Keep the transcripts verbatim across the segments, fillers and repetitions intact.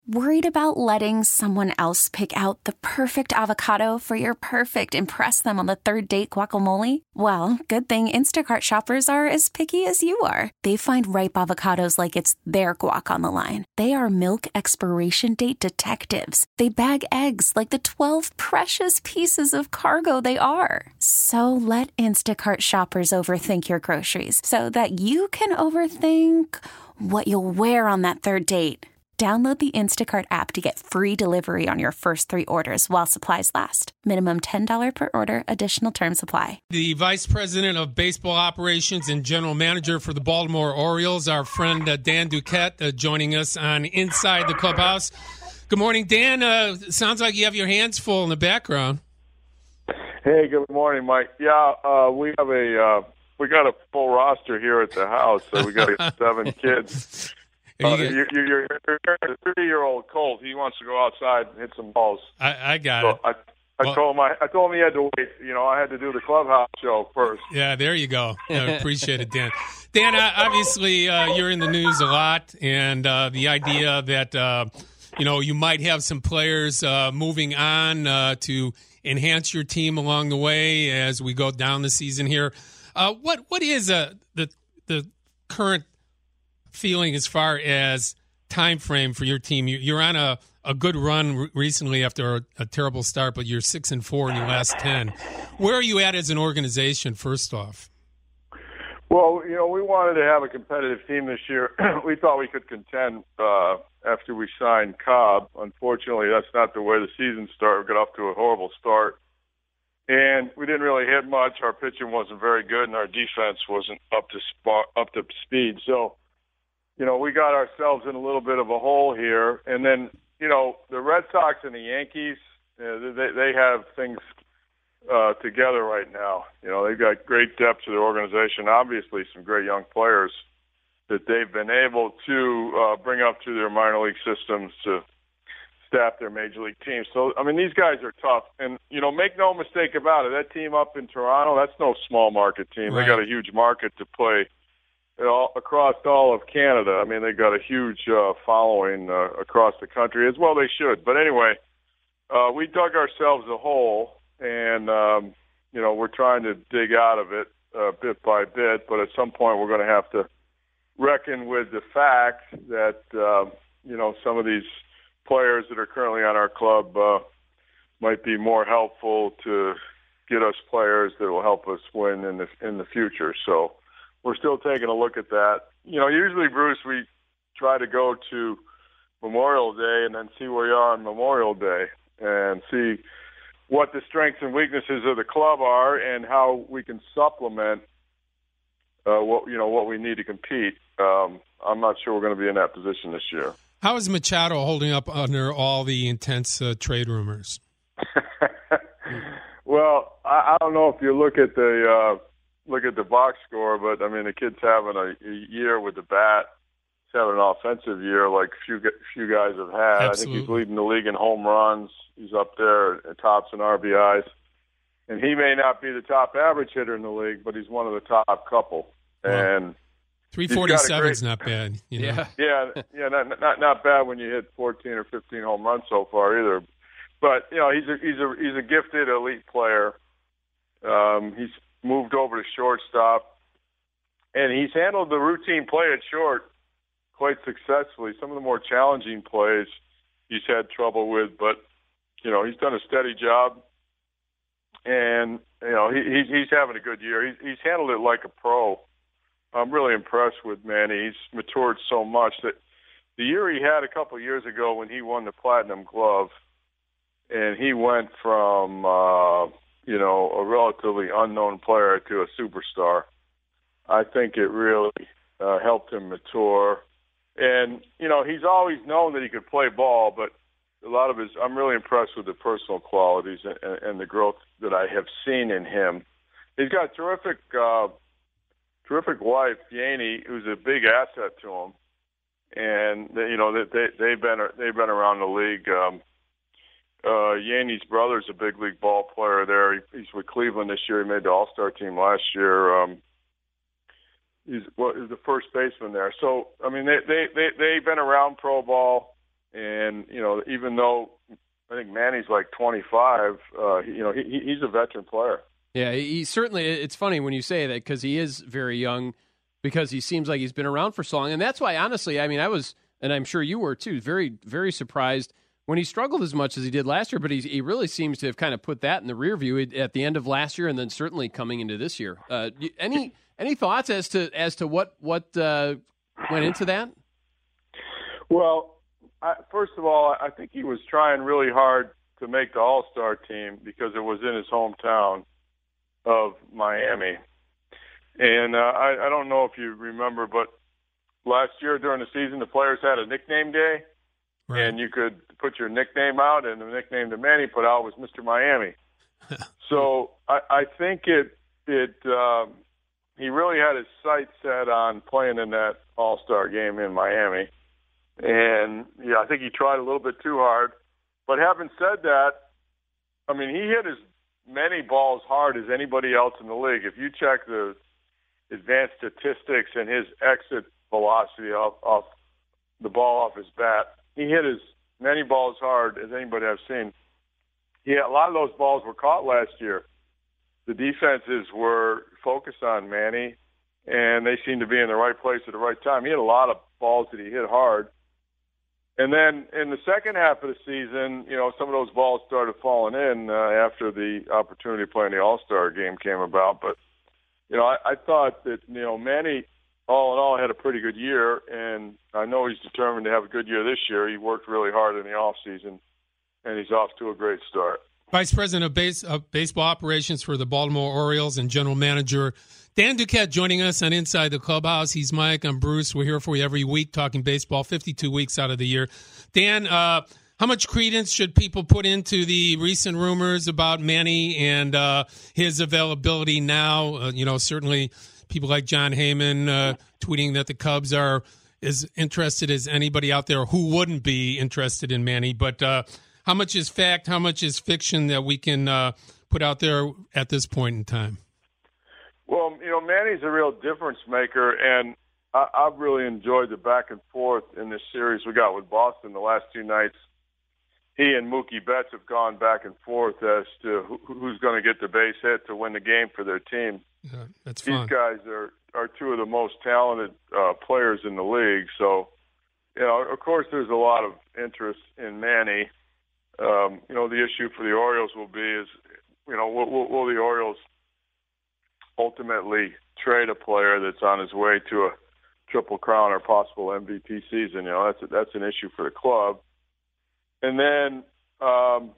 Worried about letting someone else pick out the perfect avocado for your perfect impress them on the third date guacamole? Well, good thing Instacart shoppers are as picky as you are. They find ripe avocados like it's their guac on the line. They are milk expiration date detectives. They bag eggs like the twelve precious pieces of cargo they are. So let Instacart shoppers overthink your groceries so that you can overthink what you'll wear on that third date. Download the Instacart app to get free delivery on your first three orders while supplies last. Minimum ten dollars per order. Additional terms apply. The Vice President of Baseball Operations and General Manager for the Baltimore Orioles, our friend uh, Dan Duquette, uh, joining us on Inside the Clubhouse. Good morning, Dan. Uh, sounds like you have your hands full in the background. Hey, good morning, Mike. Yeah, uh, we have a uh, we got a full roster here at the house, so we got seven kids. Uh, you you're, you're, you're a thirty-year-old Colt. He wants to go outside and hit some balls. I, I got so it. I, I well, told him I, I told him he had to wait. You know, I had to do the clubhouse show first. Yeah, there you go. I appreciate it, Dan. Dan, uh, obviously uh, you're in the news a lot, and uh, the idea that uh, you know you might have some players uh, moving on uh, to enhance your team along the way as we go down the season here. Uh, what what is uh, the the current feeling as far as time frame for your team? You're on a, a good run recently after a, a terrible start, but you're six and four in your last ten. Where are you at as an organization, first off? Well, you know, we wanted to have a competitive team this year. We thought we could contend uh, after we signed Cobb. Unfortunately, that's not the way the season started. We got off to a horrible start. And we didn't really hit much. Our pitching wasn't very good, and our defense wasn't up to sp- up to speed. So, you know, we got ourselves in a little bit of a hole here. And then, you know, the Red Sox and the Yankees, uh, they, they have things uh, together right now. You know, they've got great depth to their organization, obviously some great young players that they've been able to uh, bring up to their minor league systems to staff their major league teams. So, I mean, these guys are tough. And, you know, make no mistake about it, that team up in Toronto, that's no small market team. Right. They got a huge market to play all, across all of Canada. I mean, they got a huge uh, following uh, across the country, as well they should. But anyway, uh, we dug ourselves a hole, and, um, you know, we're trying to dig out of it uh, bit by bit. But at some point, we're going to have to reckon with the fact that, uh, you know, some of these players that are currently on our club uh, might be more helpful to get us players that will help us win in the in the future. So we're still taking a look at that. You know, usually, Bruce, we try to go to Memorial Day and then see where you are on Memorial Day and see what the strengths and weaknesses of the club are and how we can supplement uh, what you know what we need to compete. Um, I'm not sure we're going to be in that position this year. How is Machado holding up under all the intense uh, trade rumors? Well, I, I don't know if you look at the uh, look at the box score, but I mean the kid's having a, a year with the bat. He's having an offensive year like few few guys have had. Absolutely. I think he's leading the league in home runs. He's up there at tops in R B Is, and he may not be the top average hitter in the league, but he's one of the top couple. Wow. And three forty-seven is not bad. You know? Yeah, yeah, yeah, not, not not bad when you hit fourteen or fifteen home runs so far either. But you know, he's a he's a he's a gifted elite player. Um, he's moved over to shortstop, and he's handled the routine play at short quite successfully. Some of the more challenging plays he's had trouble with, but you know, he's done a steady job, and you know, he, he's he's having a good year. He's he's handled it like a pro. I'm really impressed with Manny. He's matured so much that the year he had a couple of years ago when he won the Platinum Glove, and he went from, uh, you know, a relatively unknown player to a superstar, I think it really uh, helped him mature. And, you know, he's always known that he could play ball, but a lot of his, I'm really impressed with the personal qualities and, and the growth that I have seen in him. He's got terrific, uh, terrific wife, Yaney, who's a big asset to him. And, they, you know, they, they, they've been they've been around the league. Um, uh, Yaney's brother's a big league ball player there. He, he's with Cleveland this year. He made the All-Star team last year. Um, he's, well, he's the first baseman there. So, I mean, they, they, they, they've been around pro ball, And, you know, even though I think Manny's like twenty-five, uh, you know, he, he's a veteran player. Yeah, he certainly, it's funny when you say that because he is very young, because he seems like he's been around for so long. And that's why, honestly, I mean, I was, and I'm sure you were too, very, very surprised when he struggled as much as he did last year, but he, he really seems to have kind of put that in the rear view at the end of last year and then certainly coming into this year. Uh, any any thoughts as to as to what, what uh, went into that? Well, I, first of all, I think he was trying really hard to make the All-Star team because it was in his hometown of Miami. And uh, I, I don't know if you remember, but last year during the season, the players had a nickname day. Right. And you could put your nickname out, and the nickname that Manny put out was Mister Miami. So I, I think it it um, he really had his sights set on playing in that All-Star game in Miami, and yeah, I think he tried a little bit too hard. But having said that, I mean, he hit as many balls hard as anybody else in the league. If you check the advanced statistics and his exit velocity off, off the ball off his bat, he hit as many balls hard as anybody I've seen. Yeah, a lot of those balls were caught last year. The defenses were focused on Manny, and they seemed to be in the right place at the right time. He had a lot of balls that he hit hard. And then in the second half of the season, you know, some of those balls started falling in uh, after the opportunity to play in the All-Star game came about. But, you know, I, I thought that, you know, Manny – all in all, had a pretty good year, and I know he's determined to have a good year this year. He worked really hard in the offseason, and he's off to a great start. Vice President of, base, of Baseball Operations for the Baltimore Orioles and General Manager Dan Duquette joining us on Inside the Clubhouse. He's Mike. I'm Bruce. We're here for you every week talking baseball, fifty-two weeks out of the year. Dan, uh, how much credence should people put into the recent rumors about Manny and uh, his availability now? Uh, you know, certainly – people like John Heyman uh, tweeting that the Cubs are as interested as anybody out there who wouldn't be interested in Manny. But uh, how much is fact, how much is fiction that we can uh, put out there at this point in time? Well, you know, Manny's a real difference maker, and I- I've really enjoyed the back and forth in this series we got with Boston the last two nights. He and Mookie Betts have gone back and forth as to who- who's going to get the base hit to win the game for their team. Yeah, that's These fun. guys are, are two of the most talented uh, players in the league. So, you know, of course, there's a lot of interest in Manny. Um, you know, the issue for the Orioles will be is, you know, will, will, will the Orioles ultimately trade a player that's on his way to a Triple Crown or possible M V P season? You know, that's a, that's an issue for the club. And then, um,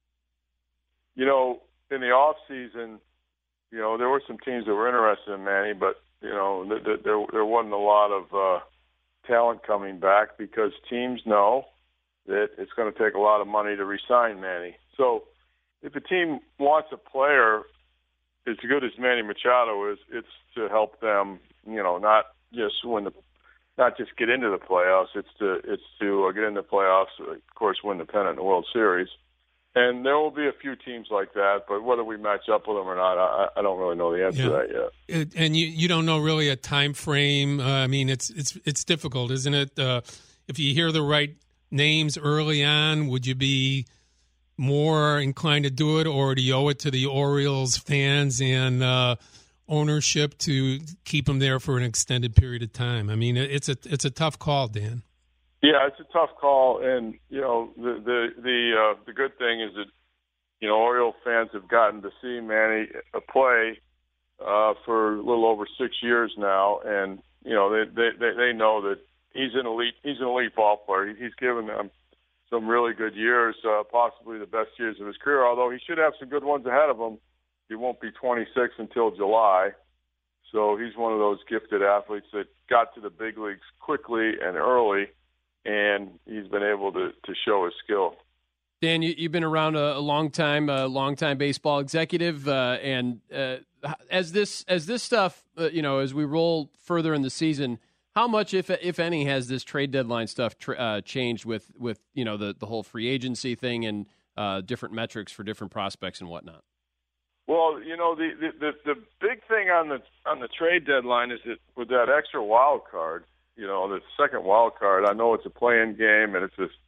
you know, in the off season, you know, there were some teams that were interested in Manny, but, you know, th- th- there there wasn't a lot of uh, talent coming back because teams know that it's going to take a lot of money to re-sign Manny. So if a team wants a player as good as Manny Machado is, it's to help them, you know, not just win the, not just get into the playoffs. It's to it's to uh, get into the playoffs, of course, win the pennant in the World Series. And there will be a few teams like that, but whether we match up with them or not, I, I don't really know the answer yeah. to that yet. It, and you, you don't know really a time frame. Uh, I mean, it's it's it's difficult, isn't it? Uh, if you hear the right names early on, would you be more inclined to do it, or do you owe it to the Orioles fans and uh, ownership to keep them there for an extended period of time? I mean, it's a it's a tough call, Dan. Yeah, it's a tough call, and you know the the the uh, the good thing is that you know Oriole fans have gotten to see Manny play uh, for a little over six years now, and you know they they they know that he's an elite he's an elite ball player. He's given them some really good years, uh, possibly the best years of his career. Although he should have some good ones ahead of him. He won't be twenty-six until July, so he's one of those gifted athletes that got to the big leagues quickly and early. And he's been able to, to show his skill. Dan, you, you've been around a, a long time, a long time baseball executive, uh, and uh, as this as this stuff, uh, you know, as we roll further in the season, how much, if if any, has this trade deadline stuff tra- uh, changed with with you know the the whole free agency thing and uh, different metrics for different prospects and whatnot? Well, you know, the, the the the big thing on the on the trade deadline is that with that extra wild card. You know, the second wild card, I know it's a play-in game and it's a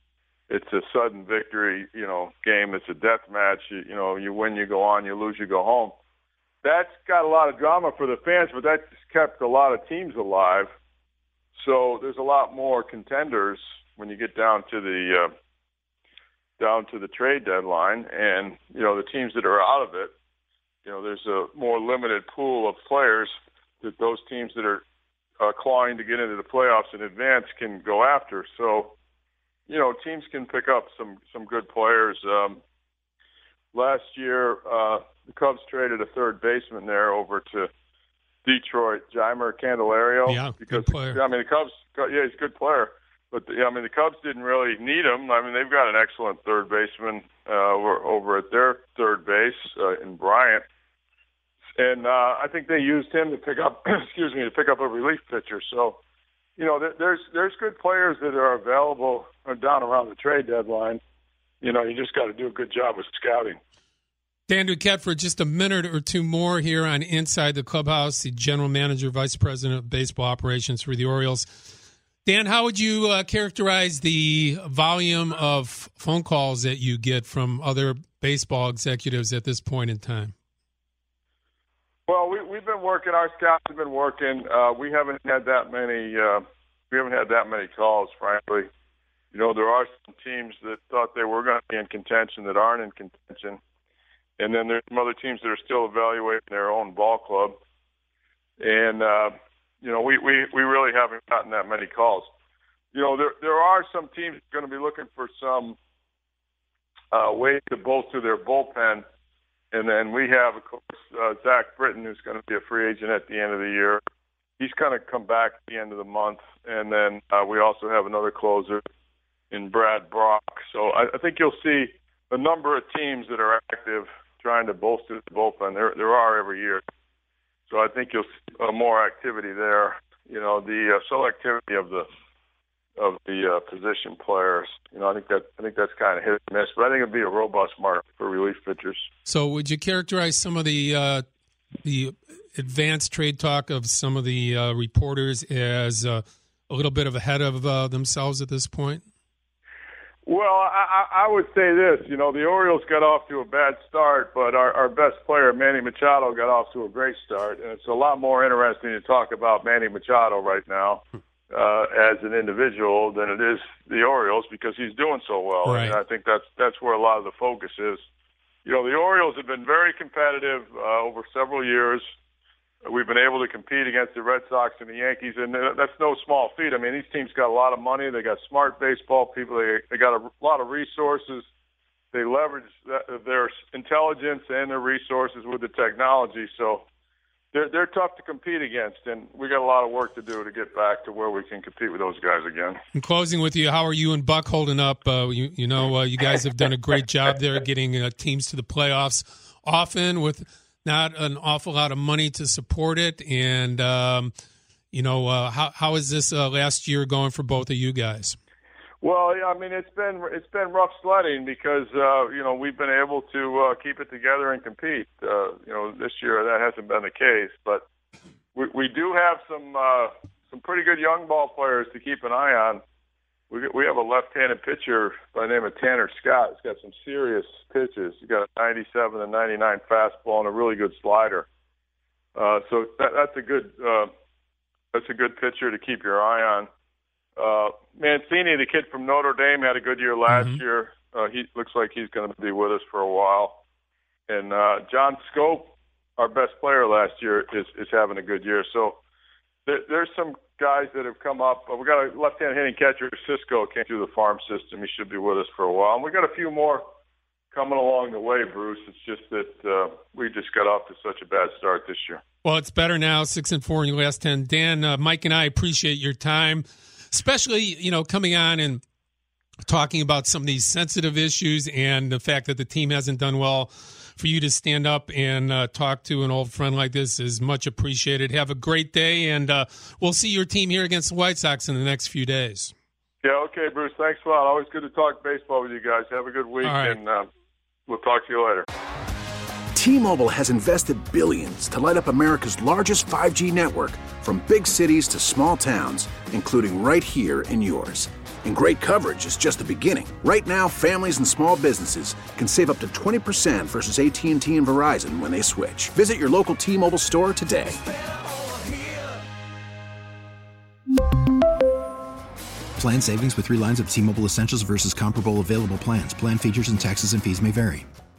it's a sudden victory, you know, game. It's a death match. You, you know, you win, you go on. You lose, you go home. That's got a lot of drama for the fans, but that's kept a lot of teams alive. So there's a lot more contenders when you get down to the uh, down to the trade deadline, and you know the teams that are out of it. You know, there's a more limited pool of players that those teams that are uh, clawing to get into the playoffs in advance can go after. So, you know, teams can pick up some some good players. Um, last year, uh, the Cubs traded a third baseman there over to Detroit, Jeimer Candelario. Yeah, because good player. I mean the Cubs. Yeah, he's a good player, but the, I mean the Cubs didn't really need him. I mean they've got an excellent third baseman uh, over, over at their third base uh, in Bryant, and uh, I think they used him to pick up. excuse me, to pick up a relief pitcher. So, you know, there, there's there's good players that are available down around the trade deadline. You know, you just got to do a good job with scouting. Dan Duquette, for just a minute or two more here on Inside the Clubhouse, the general manager, vice president of baseball operations for the Orioles. Dan, how would you uh, characterize the volume of phone calls that you get from other baseball executives at this point in time? Well, we, we've been working. Our scouts have been working. Uh, we haven't had that many. Uh, we haven't had that many calls, frankly. You know, there are some teams that thought they were going to be in contention that aren't in contention. And then there's some other teams that are still evaluating their own ball club. And, uh, you know, we, we, we really haven't gotten that many calls. You know, there there are some teams going to be looking for some uh, way to bolster their bullpen. And then we have, of course, uh, Zach Britton, who's going to be a free agent at the end of the year. He's going to come back at the end of the month. And then uh, we also have another closer in Brad Brock. So I, I think you'll see a number of teams that are active trying to bolster the bullpen. There, there are every year. So I think you'll see uh, more activity there. You know, the uh, selectivity of the of the uh, position players. You know, I think that I think that's kind of hit and miss. But I think it'd be a robust market for relief pitchers. So, would you characterize some of the uh, the advanced trade talk of some of the uh, reporters as uh, a little bit of ahead of uh, themselves at this point? Well, I, I would say this. You know, the Orioles got off to a bad start, but our, our best player, Manny Machado, got off to a great start. And it's a lot more interesting to talk about Manny Machado right now uh, as an individual than it is the Orioles because he's doing so well. Right. And I think that's that's where a lot of the focus is. You know, the Orioles have been very competitive uh, over several years. We've been able to compete against the Red Sox and the Yankees, and that's no small feat. I mean, these teams got a lot of money. They got smart baseball people. They, they got a lot of resources. They leverage their intelligence and their resources with the technology. So they're, they're tough to compete against, and we got a lot of work to do to get back to where we can compete with those guys again. In closing with you, how are you and Buck holding up? Uh, you, you know, uh, you guys have done a great job there getting uh, teams to the playoffs often with – not an awful lot of money to support it, and um, you know uh, how how is this uh, last year going for both of you guys? Well, I mean it's been it's been rough sledding because uh, you know we've been able to uh, keep it together and compete. Uh, you know this year that hasn't been the case, but we, we do have some uh, some pretty good young ball players to keep an eye on. We we have a left-handed pitcher by the name of Tanner Scott. He's got some serious pitches. He's got a ninety-seven and ninety-nine fastball and a really good slider. Uh, so that, that's a good uh, that's a good pitcher to keep your eye on. Uh, Mancini, the kid from Notre Dame, had a good year last mm-hmm. year. Uh, he looks like he's going to be with us for a while. And uh, John Scope, our best player last year, is is having a good year. So there, there's some guys that have come up. We got a left-hand hitting catcher, Cisco, came through the farm system. He should be with us for a while. And we got a few more coming along the way, Bruce. It's just that uh, we just got off to such a bad start this year. Well, it's better now, six and four in your last ten. Dan, uh, Mike, and I appreciate your time, especially you know coming on and talking about some of these sensitive issues and the fact that the team hasn't done well. For you to stand up and uh, talk to an old friend like this is much appreciated. Have a great day, and uh, we'll see your team here against the White Sox in the next few days. Yeah, okay, Bruce. Thanks a lot. Always good to talk baseball with you guys. Have a good week, right. and uh, we'll talk to you later. T-Mobile has invested billions to light up America's largest five G network from big cities to small towns, including right here in yours. And great coverage is just the beginning. Right now, families and small businesses can save up to twenty percent versus A T and T and Verizon when they switch. Visit your local T-Mobile store today. Plan savings with three lines of T-Mobile Essentials versus comparable available plans. Plan features and taxes and fees may vary.